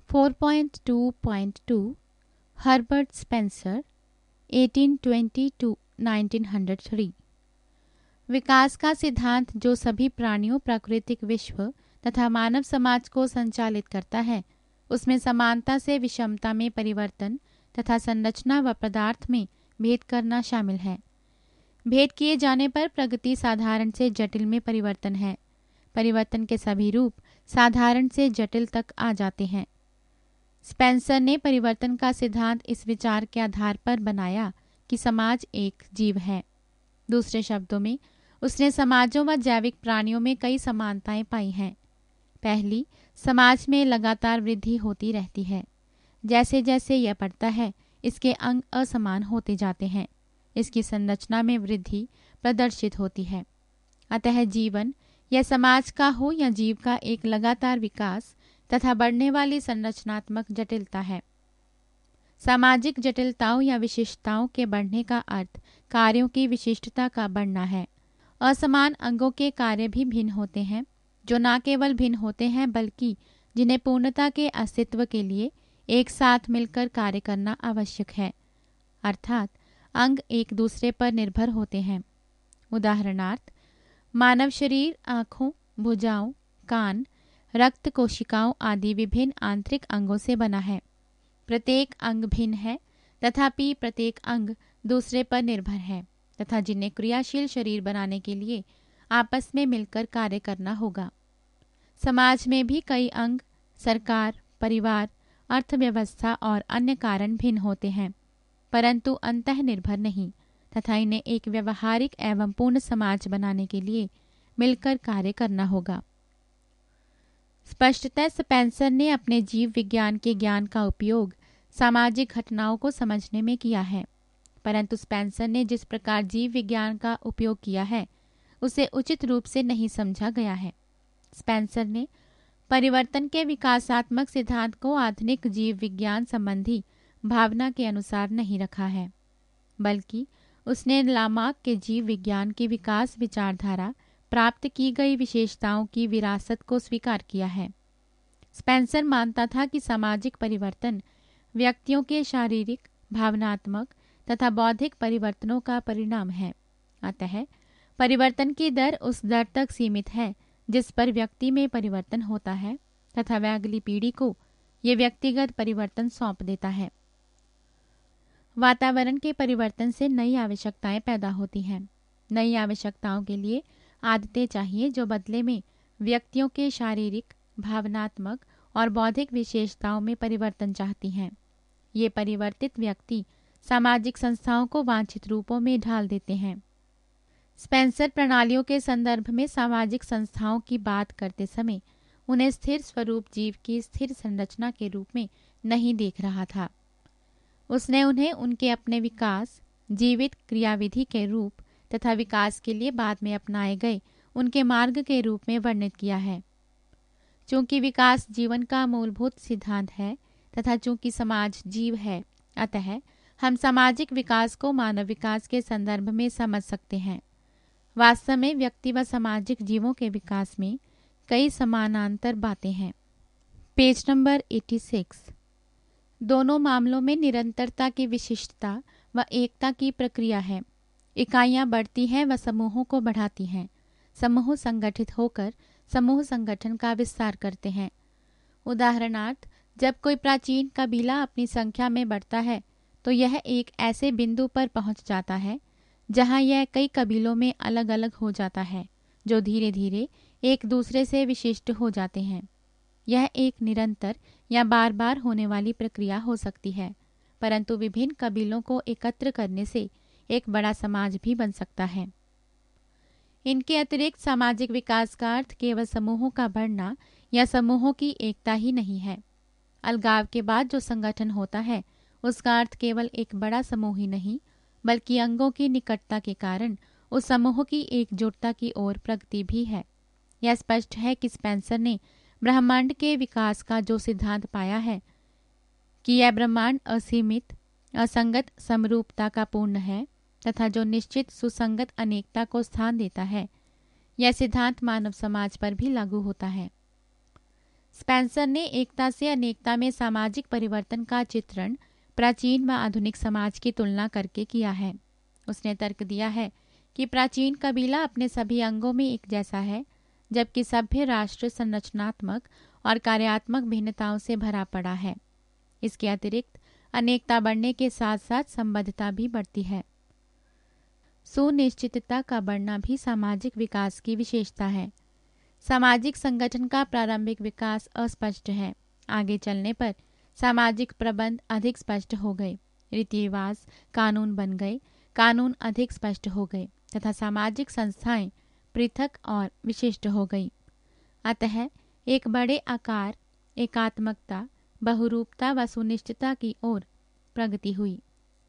4.2.2 Herbert Spencer 1820 to 1903। विकास का सिद्धांत जो सभी प्राणियों, प्राकृतिक विश्व तथा मानव समाज को संचालित करता है, उसमें समानता से विषमता में परिवर्तन तथा संरचना व पदार्थ में भेद करना शामिल है। भेद किए जाने पर प्रगति साधारण से जटिल में परिवर्तन है। परिवर्तन के सभी रूप साधारण से जटिल तक आ जाते हैं। स्पेंसर ने परिवर्तन का सिद्धांत इस विचार के आधार पर बनाया कि समाज एक जीव है। दूसरे शब्दों में, उसने समाजों व जैविक प्राणियों में कई समानताएं पाई हैं। पहली, समाज में लगातार वृद्धि होती रहती है। जैसे जैसे यह बढ़ता है, इसके अंग असमान होते जाते हैं। इसकी संरचना में वृद्धि प्रदर्शित होती है। अतः जीवन या समाज का हो या जीव का एक लगातार विकास तथा बढ़ने वाली संरचनात्मक जटिलता है। सामाजिक जटिलताओं या विशिष्टताओं के बढ़ने का अर्थ कार्यों की विशिष्टता का बढ़ना है। असमान अंगों के कार्य भी भिन्न होते हैं, जो न केवल भिन्न होते हैं बल्कि जिन्हें पूर्णता के अस्तित्व के लिए एक साथ मिलकर कार्य करना आवश्यक है। अर्थात अंग एक दूसरे पर निर्भर होते हैं। उदाहरणार्थ, मानव शरीर आँखों, भुजाओं, कान, रक्त कोशिकाओं आदि विभिन्न आंतरिक अंगों से बना है। प्रत्येक अंग भिन्न है, तथापि प्रत्येक अंग दूसरे पर निर्भर है तथा जिन्हें क्रियाशील शरीर बनाने के लिए आपस में मिलकर कार्य करना होगा। समाज में भी कई अंग, सरकार, परिवार, अर्थव्यवस्था और अन्य कारण भिन्न होते हैं, परंतु अंतः निर्भर नहीं तथा इन्हें एक व्यवहारिक एवं पूर्ण समाज बनाने के लिए मिलकर कार्य करना होगा। स्पष्टतः स्पेंसर ने अपने जीव विज्ञान के ज्ञान का उपयोग सामाजिक घटनाओं को समझने में किया है, परंतु स्पेंसर ने जिस प्रकार जीव विज्ञान का उपयोग किया है उसे उचित रूप से नहीं समझा गया है। स्पेंसर ने परिवर्तन के विकासात्मक सिद्धांत को आधुनिक जीव विज्ञान संबंधी भावना के अनुसार नहीं रखा है, बल्कि उसने लामार्क के जीव विज्ञान की विकास विचारधारा प्राप्त की गई विशेषताओं की विरासत को स्वीकार किया है। स्पेंसर मानता था कि सामाजिक परिवर्तन व्यक्तियों के शारीरिक, भावनात्मक तथा बौद्धिक परिवर्तनों का परिणाम है। अतः परिवर्तन की दर उस दर तक सीमित है जिस पर व्यक्ति में परिवर्तन होता है तथा वह अगली पीढ़ी को ये व्यक्तिगत परिवर्तन सौंप देता है। वातावरण के परिवर्तन से नई आवश्यकताएं पैदा होती हैं। नई आवश्यकताओं के लिए आदतें चाहिए जो बदले में व्यक्तियों के शारीरिक, भावनात्मक और बौद्धिक विशेषताओं में परिवर्तन चाहती हैं। ये परिवर्तित व्यक्ति सामाजिक संस्थाओं को वांछित रूपों में ढाल देते हैं। स्पेंसर प्रणालियों के संदर्भ में सामाजिक संस्थाओं की बात करते समय उन्हें स्थिर स्वरूप जीव की स्थिर संरचना के रूप में नहीं देख रहा था। उसने उन्हें उनके अपने विकास, जीवित क्रियाविधि के रूप तथा विकास के लिए बाद में अपनाए गए उनके मार्ग के रूप में वर्णित किया है। चूंकि विकास जीवन का मूलभूत सिद्धांत है तथा चूंकि समाज जीव है, अतः हम सामाजिक विकास को मानव विकास के संदर्भ में समझ सकते हैं। वास्तव में व्यक्ति व सामाजिक जीवों के विकास में कई समानांतर बातें हैं। Page number 86। दोनों मामलों में निरंतरता की विशिष्टता व एकता की प्रक्रिया है। इकाइयां बढ़ती हैं व समूहों को बढ़ाती हैं। समूह संगठित होकर समूह संगठन का विस्तार करते हैं। उदाहरणार्थ, जब कोई प्राचीन कबीला अपनी संख्या में बढ़ता है तो यह एक ऐसे बिंदु पर पहुंच जाता है जहां यह कई कबीलों में अलग अलग हो जाता है, जो धीरे धीरे एक दूसरे से विशिष्ट हो जाते हैं। यह एक निरंतर या बार बार होने वाली प्रक्रिया हो सकती है, परंतु विभिन्न कबीलों को एकत्र करने से एक बड़ा समाज भी बन सकता है। इनके अतिरिक्त सामाजिक विकास का अर्थ केवल समूहों का बढ़ना या समूहों की एकता ही नहीं है। अलगाव के बाद जो संगठन होता है उसका अर्थ केवल एक बड़ा समूह ही नहीं, बल्कि अंगों की निकटता के कारण उस समूह की एकजुटता की ओर प्रगति भी है। यह स्पष्ट है कि स्पेंसर ने ब्रह्मांड के विकास का जो सिद्धांत पाया है कि यह ब्रह्मांड असीमित, असंगत समरूपता का पूर्ण है तथा जो निश्चित सुसंगत अनेकता को स्थान देता है, यह सिद्धांत मानव समाज पर भी लागू होता है। स्पेंसर ने एकता से अनेकता में सामाजिक परिवर्तन का चित्रण प्राचीन व आधुनिक समाज की तुलना करके किया है। उसने तर्क दिया है कि प्राचीन कबीला अपने सभी अंगों में एक जैसा है, जबकि सभ्य राष्ट्र संरचनात्मक और कार्यात्मक भिन्नताओं से भरा पड़ा है। इसके अतिरिक्त अनेकता बढ़ने के साथ साथ संबद्धता भी बढ़ती है। सुनिश्चितता का बढ़ना भी सामाजिक विकास की विशेषता है। सामाजिक संगठन का प्रारंभिक विकास अस्पष्ट है। आगे चलने पर सामाजिक प्रबंध अधिक स्पष्ट हो गए, रीति रिवाज कानून बन गए, कानून अधिक स्पष्ट हो गए तथा सामाजिक संस्थाएं पृथक और विशिष्ट हो गई। अतः एक बड़े आकार, एकात्मकता, बहुरूपता व सुनिश्चितता की ओर प्रगति हुई।